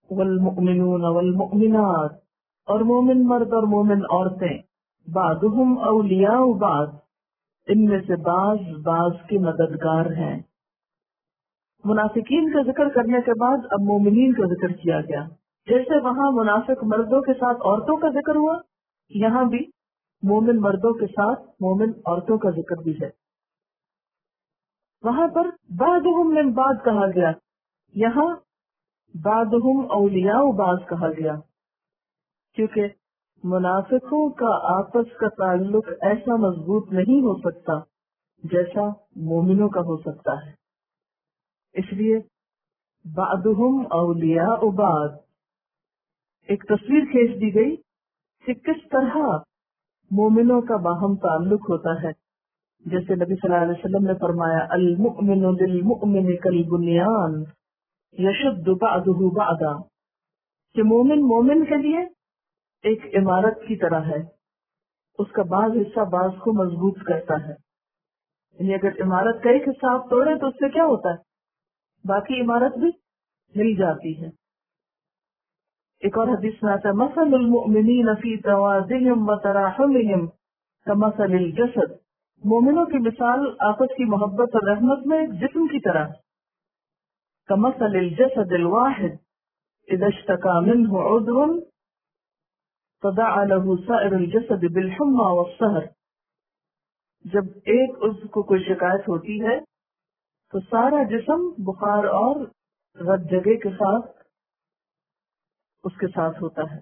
والمؤمنون والمؤمنات، اور مومن مرد اور مومن عورتیں، بعضهم اولیاء بعض، ان میں سے بعض بعض کے مددگار ہیں۔ منافقین کا ذکر کرنے کے بعد اب مومنین کا ذکر کیا گیا۔ جیسے وہاں منافق مردوں کے ساتھ عورتوں کا ذکر ہوا، یہاں بھی مومن مردوں کے ساتھ مومن عورتوں کا ذکر بھی ہے۔ وہاں پر بعضهم من بعض کہا گیا، یہاں بعضهم اولیاء بعض کہا گیا، کیونکہ منافقوں کا آپس کا تعلق ایسا مضبوط نہیں ہو سکتا جیسا مومنوں کا ہو سکتا ہے، اس لیے بعضهم اولیاء بعض۔ ایک تصویر کھینچ دی گئی کہ کس طرح مومنوں کا باہم تعلق ہوتا ہے، جیسے نبی صلی اللہ علیہ وسلم نے فرمایا المؤمن للمؤمن کالبنیان یشد بعضه بعضا، کہ مومن مومن کے لیے ایک عمارت کی طرح ہے، اس کا بعض حصہ بعض کو مضبوط کرتا ہے۔ یعنی اگر عمارت کا ایک حصہ آپ توڑے تو اس سے کیا ہوتا ہے، باقی عمارت بھی ہل جاتی ہے۔ ایک اور حدیث میں آتا ہے مثل المؤمنین فی توادہم وتراحمہم کمثل الجسد، مومنوں کی مثال آپس کی محبت اور رحمت میں ایک جسم کی طرح ہے، کمثل الجسد الواحد اذا اشتکا منہ عضو تداعى له سائر الجسد بالحمى والسہر، جب ایک عضو کو کوئی شکایت ہوتی ہے تو سارا جسم بخار اور رد جگے کے ساتھ اس کے ساتھ ہوتا ہے۔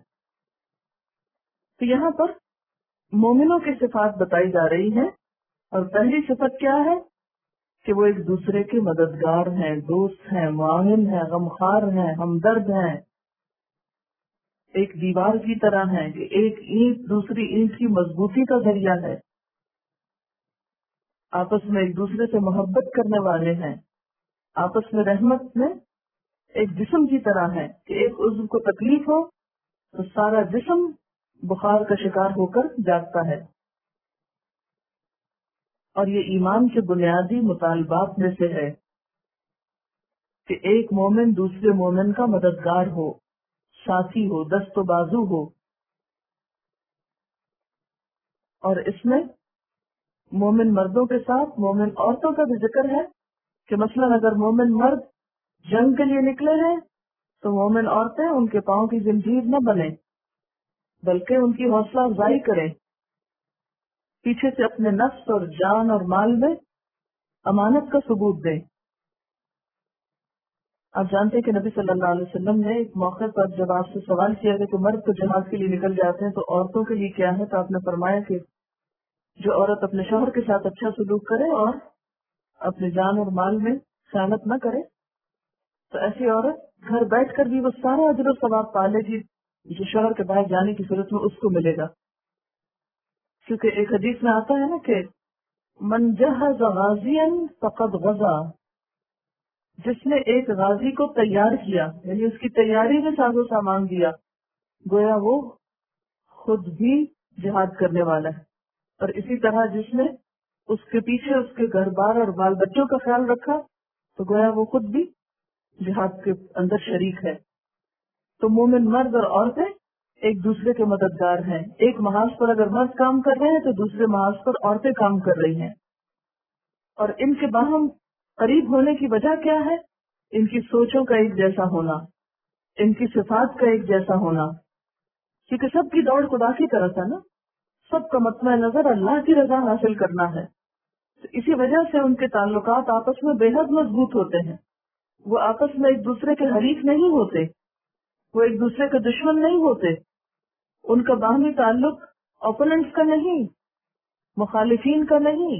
تو یہاں پر مومنوں کی صفات بتائی جا رہی ہیں، اور پہلی صفت کیا ہے کہ وہ ایک دوسرے کے مددگار ہیں، دوست ہیں، معاون ہیں، غمخوار ہیں، ہمدرد ہیں، ایک دیوار کی طرح ہیں کہ ایک اینٹ دوسری اینٹ کی مضبوطی کا ذریعہ ہے، آپس میں ایک دوسرے سے محبت کرنے والے ہیں، آپس میں رحمت میں ایک جسم کی طرح ہے کہ ایک عضو کو تکلیف ہو تو سارا جسم بخار کا شکار ہو کر جاگتا ہے۔ اور یہ ایمان کے بنیادی مطالبات میں سے ہے کہ ایک مومن دوسرے مومن کا مددگار ہو، ساتھی ہو، دست و بازو ہو۔ اور اس میں مومن مردوں کے ساتھ مومن عورتوں کا بھی ذکر ہے کہ مثلا اگر مومن مرد جنگ کے لیے نکلے ہیں تو مومن عورتیں ان کے پاؤں کی زنجیر نہ بنیں بلکہ ان کی حوصلہ افزائی کریں، پیچھے سے اپنے نفس اور جان اور مال میں امانت کا ثبوت دیں۔ آپ جانتے ہیں کہ نبی صلی اللہ علیہ وسلم نے ایک موقع پر جب آپ سے سوال کیا کہ مرد تو جہاد کے لیے نکل جاتے ہیں تو عورتوں کے لیے کیا ہے، تو آپ نے فرمایا کہ جو عورت اپنے شوہر کے ساتھ اچھا سلوک کرے اور اپنے جان اور مال میں خیانت نہ کرے تو ایسی عورت گھر بیٹھ کر بھی وہ سارا اجر و ثواب پا لے گی جو شوہر کے باہر جانے کی صورت میں اس کو ملے گا، کیونکہ ایک حدیث میں آتا ہے نا کہ من جہز غازیا فقد غزا، جس نے ایک غازی کو تیار کیا یعنی اس کی تیاری میں ساز و سامان دیا، گویا وہ خود بھی جہاد کرنے والا ہے۔ اور اسی طرح جس نے اس کے پیچھے اس کے گھر بار اور بال بچوں کا خیال رکھا تو گویا وہ خود بھی جہاد کے اندر شریک ہے۔ تو مومن مرد اور عورتیں ایک دوسرے کے مددگار ہیں، ایک محاذ پر اگر مرد کام کر رہے ہیں تو دوسرے محاذ پر عورتیں کام کر رہی ہیں، اور ان کے باہم قریب ہونے کی وجہ کیا ہے؟ ان کی سوچوں کا ایک جیسا ہونا، ان کی صفات کا ایک جیسا ہونا، کیونکہ سب کی دوڑ خدا کی طرف ہے نا، سب کا مطمع نظر اللہ کی رضا حاصل کرنا ہے، تو اسی وجہ سے ان کے تعلقات آپس میں بے حد مضبوط ہوتے ہیں، وہ آپس میں ایک دوسرے کے حریف نہیں ہوتے، وہ ایک دوسرے کے دشمن نہیں ہوتے، ان کا باہمی تعلق اوپوننٹس کا نہیں، مخالفین کا نہیں،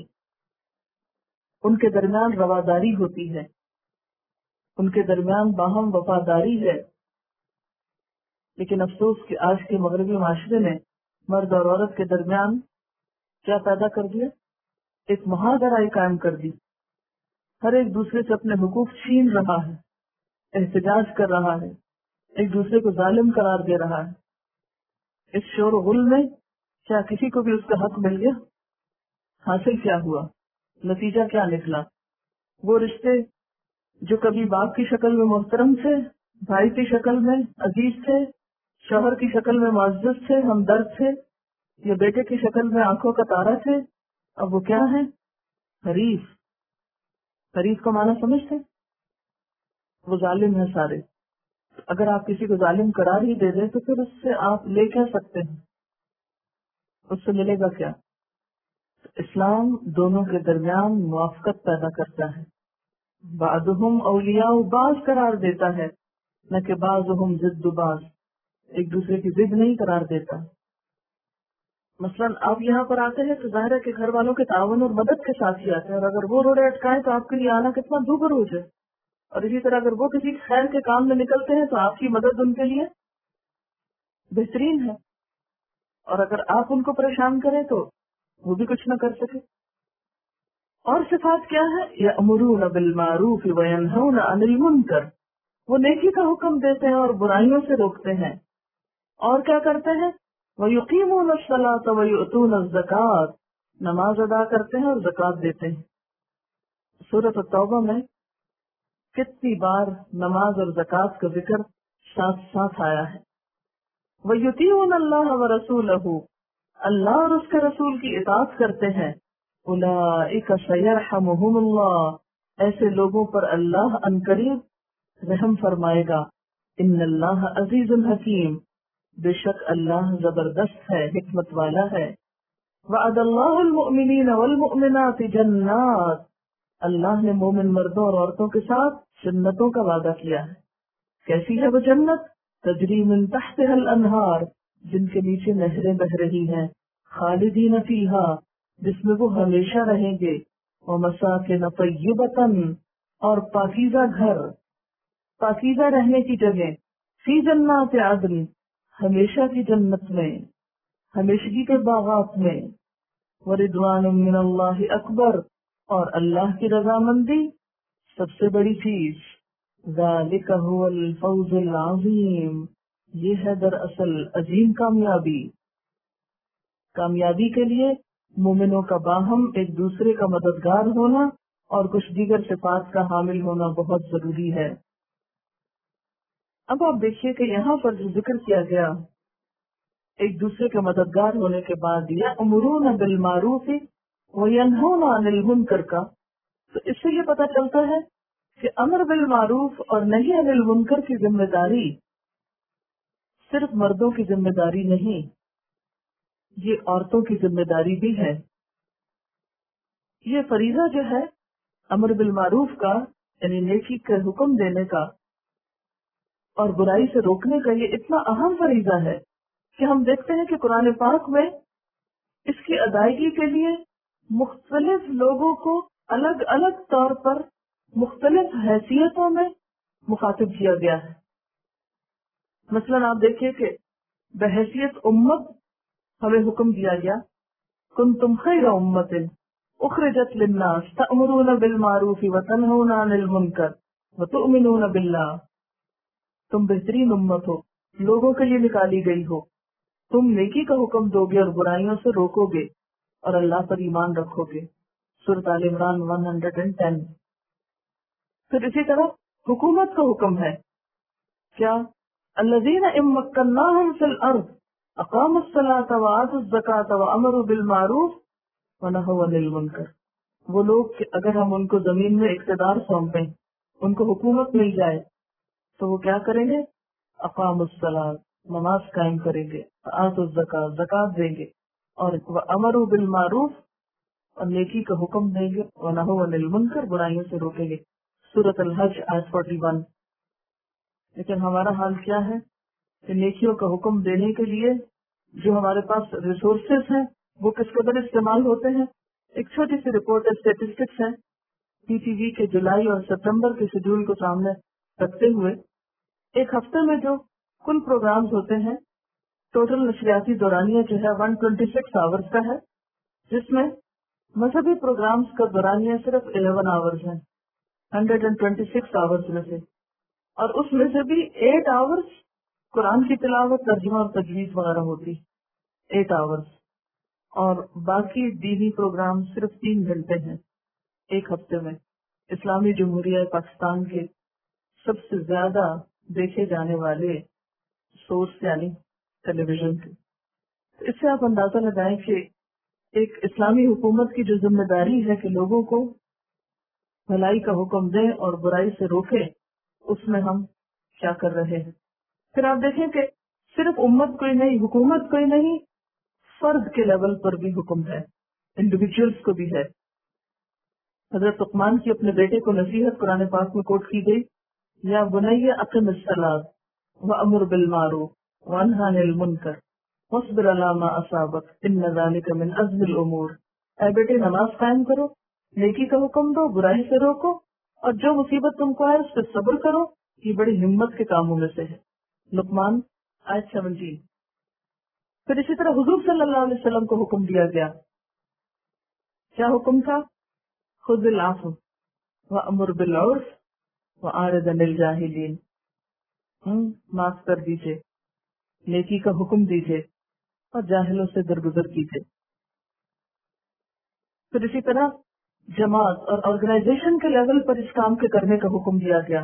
ان کے درمیان رواداری ہوتی ہے، ان کے درمیان باہم وفاداری ہے۔ لیکن افسوس کہ آج کے مغربی معاشرے نے مرد اور عورت کے درمیان کیا پیدا کر دیا؟ ایک مہادرائی قائم کر دی، ہر ایک دوسرے سے اپنے حقوق چھین رہا ہے، احتجاج کر رہا ہے، ایک دوسرے کو ظالم قرار دے رہا ہے۔ اس شور و غل میں کیا کسی کو بھی اس کا حق مل گیا؟ حاصل کیا ہوا؟ نتیجہ کیا نکلا؟ وہ رشتے جو کبھی باپ کی شکل میں محترم تھے بھائی کی شکل میں عزیز تھے، شوہر کی شکل میں معزز تھے، ہمدرد تھے، یا بیٹے کی شکل میں آنکھوں کا تارا تھے، اب وہ کیا ہے؟ حریف۔ حریف کا معنی سمجھتے؟ وہ ظالم ہے سارے۔ اگر آپ کسی کو ظالم قرار ہی دے دیں تو پھر اس سے آپ لے کیا سکتے ہیں؟ اس سے ملے گا کیا؟ اسلام دونوں کے درمیان موافقت پیدا کرتا ہے، بعضهم اولیاء بعض قرار دیتا ہے، نہ کہ بعضهم ضد بعض، ایک دوسرے کی ضد نہیں قرار دیتا۔ مثلاً آپ یہاں پر آتے ہیں تو ظاہر ہے کہ گھر والوں کے تعاون اور مدد کے ساتھ ہی آتے ہیں، اور اگر وہ روڑے اٹکائیں تو آپ کے لیے آنا کتنا دوبر ہو جائے، اور اسی طرح اگر وہ کسی خیر کے کام میں نکلتے ہیں تو آپ کی مدد ان کے لیے بہترین ہے، اور اگر آپ ان کو پریشان کریں تو وہ بھی کچھ نہ کر سکے۔ اور صفات کیا ہے؟ یأمرون بالمعروف وینہون عن المنکر، وہ نیکی کا حکم دیتے ہیں اور برائیوں سے روکتے ہیں، اور کیا کرتے ہیں؟ وَيُقِيمُونَ الصَّلَاةَ وَيُؤْتُونَ الزَّكَاةَ، نماز ادا کرتے ہیں اور زکوٰۃ دیتے ہیں۔ سورۃ التوبہ میں کتنی بار نماز اور زکوٰۃ کا ذکر ساتھ ساتھ آیا ہے۔ وَيُطِيعُونَ اللَّهَ وَرَسُولَهُ، اللہ اور اس کے رسول کی اطاعت کرتے ہیں۔ أُولَئِكَ سَيَرْحَمُهُمُ اللَّهُ، ایسے لوگوں پر اللہ عنقریب رحم فرمائے گا۔ إِنَّ اللَّهَ عَزِيزٌ حَكِيمٌ، بے شک اللہ زبردست ہے، حکمت والا ہے۔ وعد اللہ المؤمنین والمؤمنات جنات، اللہ نے مومن مردوں اور عورتوں کے ساتھ جنتوں کا وعدہ کیا ہے۔ کیسی ہے وہ جنت؟ تجری من تحتها الانہار، جن کے نیچے نہریں بہ رہی ہیں، خالدین فیہا، جس میں وہ ہمیشہ رہیں گے، ومساکن طیبۃ، اور پاکیزہ گھر، پاکیزہ رہنے کی جگہ، فی جنات عدن، ہمیشہ کی جنت میں، ہمیشگی کے باغات میں، وردوان من اللہ اکبر، اور اللہ کی رضامندی سب سے بڑی چیز۔ ذالک هو الفوز العظیم، یہ ہے دراصل عظیم کامیابی۔ کامیابی کے لیے مومنوں کا باہم ایک دوسرے کا مددگار ہونا اور کچھ دیگر صفات کا حامل ہونا بہت ضروری ہے۔ اب آپ دیکھیے کہ یہاں پر جو ذکر کیا گیا ایک دوسرے کے مددگار ہونے کے بعد، یأمرون بالمعروف وینہون عن المنکر کا، تو اس سے یہ پتہ چلتا ہے کہ امر بالمعروف اور نہی عن المنکر کی ذمہ داری صرف مردوں کی ذمہ داری نہیں، یہ عورتوں کی ذمہ داری بھی ہے۔ یہ فریضہ جو ہے امر بالمعروف کا، یعنی نیکی کا حکم دینے کا اور برائی سے روکنے کا، یہ اتنا اہم فریضہ ہے کہ ہم دیکھتے ہیں کہ قرآن پاک میں اس کی ادائیگی کے لیے مختلف لوگوں کو الگ الگ طور پر مختلف حیثیتوں میں مخاطب کیا گیا ہے۔ مثلاً آپ دیکھیے کہ بحیثیت امت ہمیں حکم دیا گیا، کنتم خیر امت اخرجت للناس تأمرون بالمعروف وتنہون عن المنکر وتؤمنون باللہ، تم بہترین امت ہو، لوگوں کے لیے نکالی گئی ہو، تم نیکی کا حکم دو گے اور برائیوں سے روکو گے اور اللہ پر ایمان رکھو گے۔ سورۃ آل عمران 110۔ پھر اسی طرح حکومت کا حکم ہے کیا؟ الذین ان مکناہم فی الارض اقاموا الصلاۃ وآتوا الزکاۃ وامروا بالمعروف ونہوا عن المنکر، وہ لوگ کہ اگر ہم ان کو زمین میں اقتدار سونپیں، ان کو حکومت مل جائے تو وہ کیا کریں گے؟ اقاموا الصلاۃ، نماز قائم کریں گے، وآتوا الزکاۃ، زکوٰۃ دیں گے، اور وامروا بالمعروف، اور نیکی کا حکم دیں گے، ونہوا عن المنکر، برائیوں سے روکیں گے۔ سورۃ الحج آیت 41۔ لیکن ہمارا حال کیا ہے کہ نیکیوں کا حکم دینے کے لیے جو ہمارے پاس ریسورسز ہیں وہ کس قدر استعمال ہوتے ہیں؟ ایک چھوٹی سی رپورٹ اسٹیٹسٹکس ہے پی ٹی وی کے جولائی اور ستمبر کے شیڈول کو سامنے رکھتے ہوئے، ایک ہفتے میں جو کل پروگرامز ہوتے ہیں، ٹوٹل نشریاتی دورانیہ جو ہے 126 آورز کا ہے، جس میں مذہبی پروگرامز کا دورانیہ صرف 11 آورز ہیں 126 آورز میں سے، اور اس میں سے بھی 8 آورز قرآن کی تلاوت، ترجمہ اور تجوید وغیرہ ہوتی، 8 آورز، اور باقی دینی پروگرام صرف 3 گھنٹے ہیں ایک ہفتے میں۔ اسلامی جمہوریہ پاکستان کے سب سے زیادہ دیکھے جانے والے سورس یعنی ٹیلی ویژن کے. تو اس سے آپ اندازہ لگائیں کہ ایک اسلامی حکومت کی جو ذمہ داری ہے کہ لوگوں کو بھلائی کا حکم دیں اور برائی سے روکیں، اس میں ہم کیا کر رہے ہیں. پھر آپ دیکھیں کہ صرف امت کو ہی نہیں، حکومت کو ہی نہیں، فرد کے لیول پر بھی حکم ہے، انڈیویجولس کو بھی ہے. حضرت لقمان کی اپنے بیٹے کو نصیحت قرآن پاک میں کوٹ کی گئی، یا بنی اقم الصلاۃ وامر بالمعروف وانہی عن المنکر واصبر علی ما اصابک ان ذلک من عزم الامور. اے بیٹے نماز قائم کرو، نیکی کا حکم دو، برائی سے روکو، اور جو مصیبت تم کو ہے اس پہ صبر کرو، یہ بڑی ہمت کے کاموں میں سے ہے. لقمان آیت 17. پھر اسی طرح حضور صلی اللہ علیہ وسلم کو حکم دیا گیا. کیا حکم تھا؟ خذ العفو وامر بالعرف واعرض عن الجاہلین. معاف کر دیجئے، نیکی کا حکم دیجئے اور جاہلوں سے درگزر کیجئے. پھر اسی طرح جماعت اور آرگنائزیشن کے لیول پر اس کام کے کرنے کا حکم دیا گیا.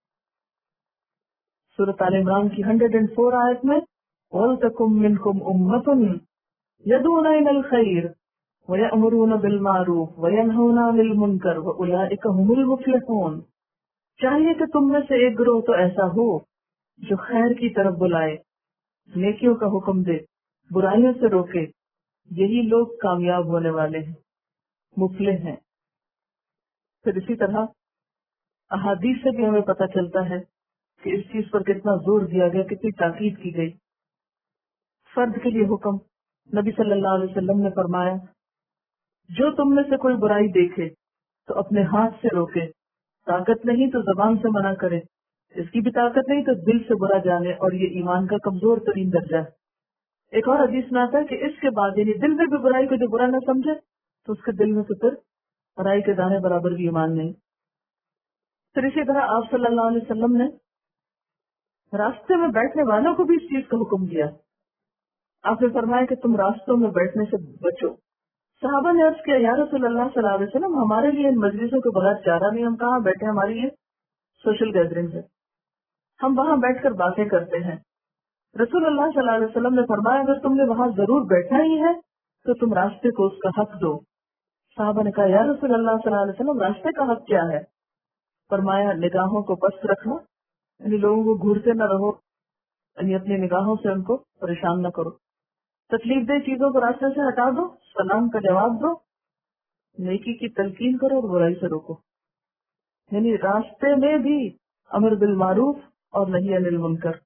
سورۃ آل عمران کی 104 آیت میں وَلْتَكُمْ مِنْكُمْ أُمَّةٌ يَدْعُونَ إِلَى الْخَيْرِ وَيَأْمُرُونَ بِالْمَعْرُوفِ وَيَنْهَوْنَ عَنِ الْمُنكَرِ وَأُولَئِكَ هُمُ الْمُفْلِحُونَ. چاہیے کہ تم میں سے ایک گروہ تو ایسا ہو جو خیر کی طرف بلائے، نیکیوں کا حکم دے، برائیوں سے روکے. یہی لوگ کامیاب ہونے والے ہیں، مفلح ہیں. پھر اسی طرح احادیث سے بھی ہمیں پتہ چلتا ہے کہ اس چیز پر کتنا زور دیا گیا، کتنی تاکید کی گئی. فرد کے لیے حکم، نبی صلی اللہ علیہ وسلم نے فرمایا جو تم میں سے کوئی برائی دیکھے تو اپنے ہاتھ سے روکے، طاقت نہیں تو زبان سے منع کرے، اس کی بھی طاقت نہیں تو دل سے برا جانے، اور یہ ایمان کا کمزور ترین درجہ ہے. ایک اور حدیث میں آتا ہے کہ اس کے بعد یعنی دل میں بھی برائی کو جو برا نہ سمجھے تو اس کے دل میں تو پھر برائی کے دانے برابر بھی ایمان نہیں. پھر اسی طرح آپ صلی اللہ علیہ وسلم نے راستے میں بیٹھنے والوں کو بھی اس چیز کا حکم دیا. آپ نے فرمایا کہ تم راستوں میں بیٹھنے سے بچو. صحابہ نے عرض کیا یا رسول اللہ صلی اللہ علیہ وسلم ہمارے لیے ان مجلسوں کے بغیر چارہ نہیں، ہم کہاں بیٹھے، ہماری یہ سوشل گیدرنگ ہے، ہم وہاں بیٹھ کر باتیں کرتے ہیں. رسول اللہ صلی اللہ علیہ وسلم نے فرمایا اگر تم نے وہاں ضرور بیٹھنا ہی ہے تو تم راستے کو اس کا حق دو. صحابہ نے کہا یا رسول اللہ صلی اللہ علیہ وسلم راستے کا حق کیا ہے؟ فرمایا نگاہوں کو پست رکھنا، یعنی لوگوں کو گھورتے نہ رہو، یعنی اپنی نگاہوں سے ان کو پریشان نہ کرو. تکلیف دہ چیزوں کو راستے سے ہٹا دو، سلام کا جواب دو، نیکی کی تلقین کرو اور برائی سے روکو. یعنی راستے میں بھی امر بالمعروف اور نہی عن المنکر.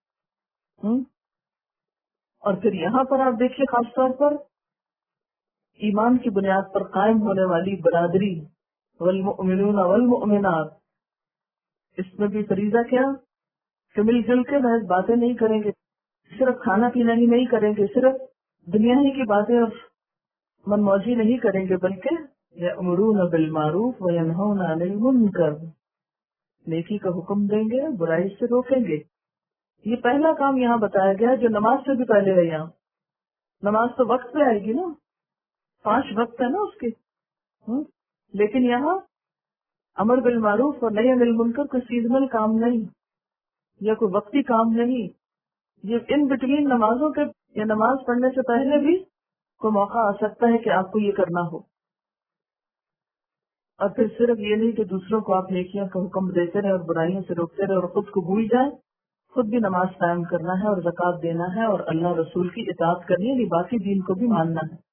اور پھر یہاں پر آپ دیکھیے خاص طور پر ایمان کی بنیاد پر قائم ہونے والی برادری والمؤمنون والمؤمنات، اس میں بھی فریضہ کیا کہ مل جل کے محض باتیں نہیں کریں گے، صرف کھانا پینا ہی نہیں کریں گے، صرف دنیا ہی کی باتیں اور من موجی نہیں کریں گے، بلکہ یأمرون بالمعروف وینہون عن المنکر، نیکی کا حکم دیں گے، برائی سے روکیں گے. یہ پہلا کام یہاں بتایا گیا جو نماز سے بھی پہلے ہے. یہاں نماز تو وقت پہ آئے گی نا، 5 وقت ہے نا اس کے، لیکن یہاں امر بالمعروف اور نہی عن المنکر کوئی سیزنل کام نہیں یا کوئی وقتی کام نہیں، یہ ان بٹوین نمازوں کے یا نماز پڑھنے سے پہلے بھی کوئی موقع آ سکتا ہے کہ آپ کو یہ کرنا ہو. اور پھر صرف یہ نہیں کہ دوسروں کو آپ نیکیاں کا حکم دیتے رہے اور برائیوں سے روکتے رہے اور خود کو بھول جائیں، خود بھی نماز قائم کرنا ہے اور زکوٰۃ دینا ہے اور اللہ رسول کی اطاعت کرنی ہے، باقی دین کو بھی ماننا ہے.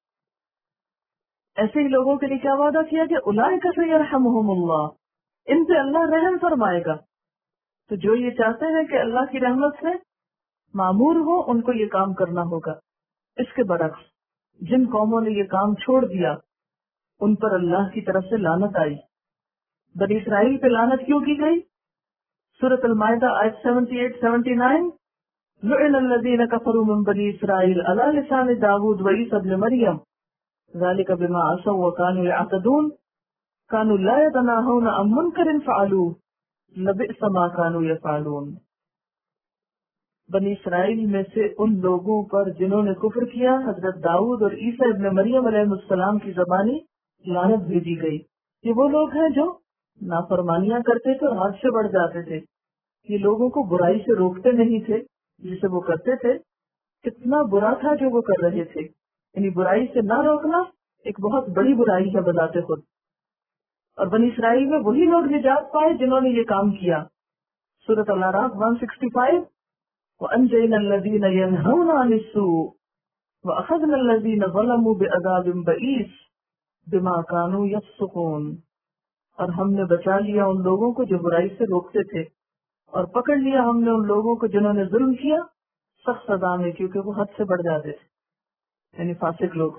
ایسے ہی لوگوں کے لیے کیا وعدہ کیا کہ اولئک سیرحمہم اللہ، ان پہ اللہ رحم فرمائے گا. تو جو یہ چاہتے ہیں کہ اللہ کی رحمت سے معمور ہو ان کو یہ کام کرنا ہوگا. اس کے برعکس جن قوموں نے یہ کام چھوڑ دیا ان پر اللہ کی طرف سے لعنت آئی. بنی اسرائیل پہ لعنت کیوں کی گئی؟ سورۃ المائدہ آیت 78-79 لعن الذین کفروا من بنی اسرائیل علی لسان داؤد وعیسی ابن مریم ذلک بما عصوا وکانوا یعتدون کانوا لا یتناہون عن منکر فعلوہ لبئس ما کانوا یفعلون. بنی اسرائیل میں سے ان لوگوں پر جنہوں نے کفر کیا حضرت داؤد اور عیسیٰ ابن مریم علیہ السلام کی زبانی لعنت بھیجی گئی. یہ وہ لوگ ہیں جو نافرمانیاں کرتے تھے اور حد سے بڑھ جاتے تھے. یہ لوگوں کو برائی سے روکتے نہیں تھے جسے وہ کرتے تھے، کتنا برا تھا جو وہ کر رہے تھے. یعنی برائی سے نہ روکنا ایک بہت بڑی برائی ہے بذات خود. اور بنی اسرائیل میں وہی لوگ نجات پائے جنہوں نے یہ کام کیا. سورۃ الاعراف 165 وَأَنْجَيْنَا الَّذِينَ يَنْهَوْنَ عَنِ السُّوءِ وَأَخَذْنَا الَّذِينَ ظَلَمُوا بِعَذَابٍ بَئِيسٍ بِمَا كَانُوا يَفْسُقُونَ. اور ہم نے بچا لیا ان لوگوں کو جو برائی سے روکتے تھے، اور پکڑ لیا ہم نے ان لوگوں کو جنہوں نے ظلم کیا سخت سزا میں، کیونکہ وہ حد سے بڑھ جاتے تھے، یعنی فاسق لوگ.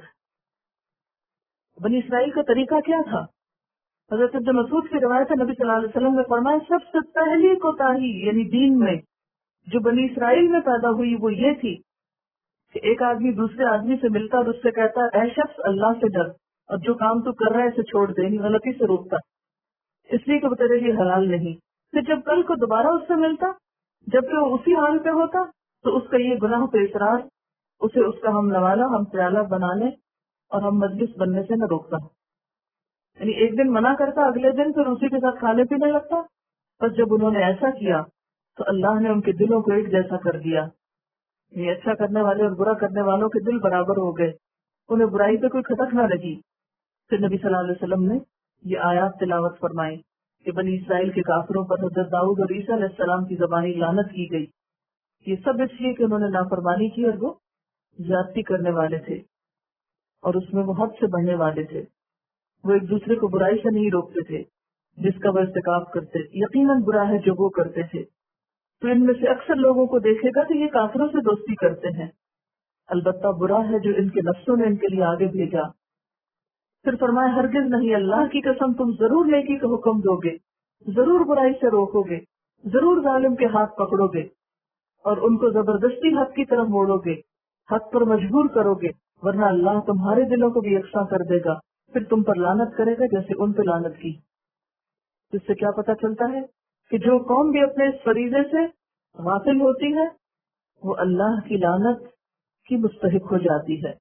بنی اسرائیل کا طریقہ کیا تھا؟ حضرت ابن مسعود کی روایت ہے، نبی صلی اللہ علیہ وسلم نے فرمایا سب سے پہلی کوتاہی یعنی دین میں جو بنی اسرائیل میں پیدا ہوئی وہ یہ تھی کہ ایک آدمی دوسرے آدمی سے ملتا اور اس سے کہتا اے شخص اللہ سے ڈر، اور جو کام تو کر رہا ہے اسے چھوڑ دے، غلطی سے روکتا اس لیے کہ وہ تیرے لیے حلال نہیں. پھر جب کل کو دوبارہ اس سے ملتا جبکہ وہ اسی حال پہ ہوتا تو اس کا یہ گناہ پہ اصرار اسے اس کا ہم نوالا ہم پیالہ بنانے اور ہم مجلس بننے سے نہ روکتا. یعنی ایک دن منع کرتا، اگلے دن پھر اسی کے ساتھ کھانے پینے لگتا. بس جب انہوں نے ایسا کیا تو اللہ نے ان کے دلوں کو ایک جیسا کر دیا. یہ اچھا کرنے والے اور برا کرنے والوں کے دل برابر ہو گئے، انہیں برائی پہ کوئی کھٹک نہ لگی. پھر نبی صلی اللہ علیہ وسلم نے یہ آیات تلاوت فرمائی کہ بنی اسرائیل کے کافروں پر حضرت داؤد اور عیسیٰ علیہ السلام کی زبانی لعنت کی گئی. یہ سب اس لیے کہ انہوں نے نافرمانی کی اور وہ زیادتی کرنے والے تھے اور اس میں وہ حد سے بڑھنے والے تھے. وہ ایک دوسرے کو برائی سے نہیں روکتے تھے جس کا وہ ارتکاب کرتے، یقیناً برا ہے جو وہ کرتے تھے. تو ان میں سے اکثر لوگوں کو دیکھے گا کہ یہ کافروں سے دوستی کرتے ہیں، البتہ برا ہے جو ان کے نفسوں نے ان کے لیے آگے بھیجا. پھر فرمایا ہرگز نہیں، اللہ کی قسم تم ضرور نیکی کا حکم دو گے، ضرور برائی سے روکو گے، ضرور ظالم کے ہاتھ پکڑو گے اور ان کو زبردستی حق کی طرف موڑو گے، حق پر مجبور کرو گے، ورنہ اللہ تمہارے دلوں کو بھی یکساں کر دے گا، پھر تم پر لعنت کرے گا جیسے ان پہ لعنت کی. اس سے کیا پتہ چلتا ہے کہ جو قوم بھی اپنے اس فریضے سے غافل ہوتی ہے وہ اللہ کی لعنت کی مستحق ہو جاتی ہے.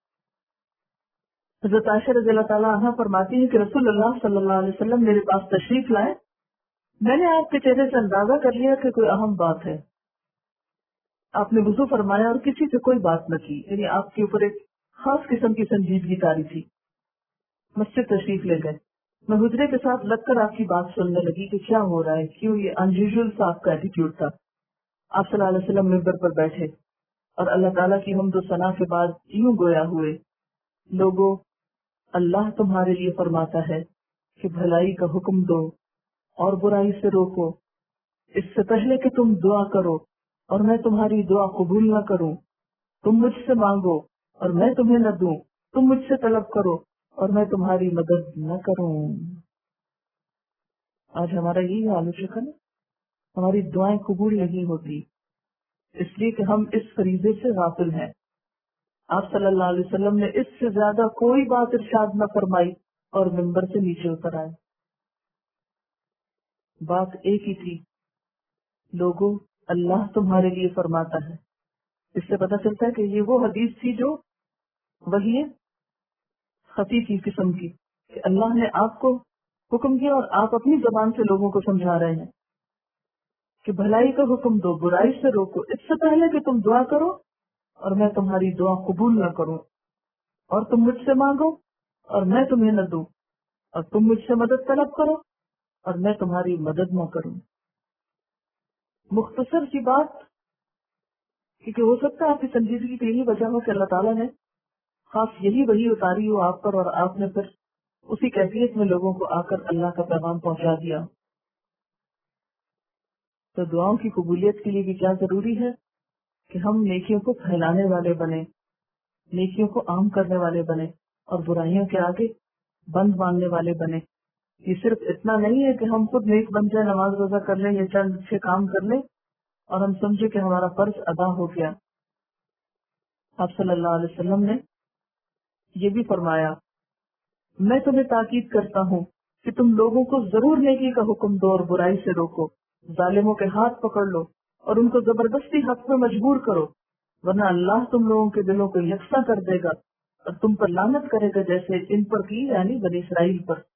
حضرت عائشہ رضی اللہ تعالیٰ عنہ فرماتی ہے کہ رسول اللہ صلی اللہ علیہ وسلم میرے پاس تشریف لائے، میں نے آپ کے چہرے سے اندازہ کر لیا کہ کوئی اہم بات ہے. آپ نے وضو فرمایا اور کسی سے کوئی بات نہ کی، یعنی آپ کے اوپر ایک خاص قسم کی سنجیدگی طاری تھی. مسجد تشریف لے گئے، میں حجرے کے ساتھ لگ کر آپ کی بات سننے لگی کہ کیا ہو رہا ہے، کیوں یہ انیوژل سا آپ کا ایٹیٹیوڈ تھا. آپ صلی اللہ علیہ وسلم منبر پر بیٹھے اور اللہ تعالیٰ کی حمد و ثنا کے بعد یوں گویا ہوئے، لوگوں اللہ تمہارے لیے فرماتا ہے کہ بھلائی کا حکم دو اور برائی سے روکو، اس سے پہلے کہ تم دعا کرو اور میں تمہاری دعا قبول نہ کروں. تم مجھ سے مانگو اور میں تمہیں نہ دوں، تم مجھ سے طلب کرو اور میں تمہاری مدد نہ کروں. آج ہمارا یہی حال ہو چکا نا، ہماری دعائیں قبول نہیں ہوتی اس لیے کہ ہم اس فریضے سے غافل ہیں. آپ صلی اللہ علیہ وسلم نے اس سے زیادہ کوئی بات ارشاد نہ فرمائی اور منبر سے نیچے اتر آئے. بات ایک ہی تھی، لوگوں اللہ تمہارے لیے فرماتا ہے. اس سے پتہ چلتا ہے کہ یہ وہ حدیث تھی جو وہی خفیفی قسم کی، کہ اللہ نے آپ کو حکم کیا اور آپ اپنی زبان سے لوگوں کو سمجھا رہے ہیں کہ بھلائی کا حکم دو، برائی سے روکو، اس سے پہلے کہ تم دعا کرو اور میں تمہاری دعا قبول نہ کروں، اور تم مجھ سے مانگو اور میں تمہیں نہ دوں، اور تم مجھ سے مدد طلب کرو اور میں تمہاری مدد نہ کروں. مختصر سی بات، کیونکہ ہو سکتا ہے آپ کی سنجیدگی کی یہی وجہ ہو کہ اللہ تعالیٰ نے خاص یہی وحی اتاری ہو آپ پر اور آپ نے پھر اسی کیفیت میں لوگوں کو آ کر اللہ کا پیغام پہنچا دیا. تو دعاؤں کی قبولیت کے لیے بھی کیا ضروری ہے کہ ہم نیکیوں کو پھیلانے والے بنے، نیکیوں کو عام کرنے والے بنے اور برائیوں کے آگے بند باندھنے والے بنے. یہ صرف اتنا نہیں ہے کہ ہم خود نیک بن جائیں، نماز روزہ کر لیں یا چند اچھے کام کر لیں اور ہم سمجھے کہ ہمارا فرض ادا ہو گیا. آپ صلی اللہ علیہ وسلم نے یہ بھی فرمایا، میں تمہیں تاکید کرتا ہوں کہ تم لوگوں کو ضرور نیکی کا حکم دو اور برائی سے روکو، ظالموں کے ہاتھ پکڑ لو اور ان کو زبردستی حق میں مجبور کرو، ورنہ اللہ تم لوگوں کے دلوں کو یکساں کر دے گا اور تم پر لعنت کرے گا جیسے ان پر کی، یعنی بنی اسرائیل پر.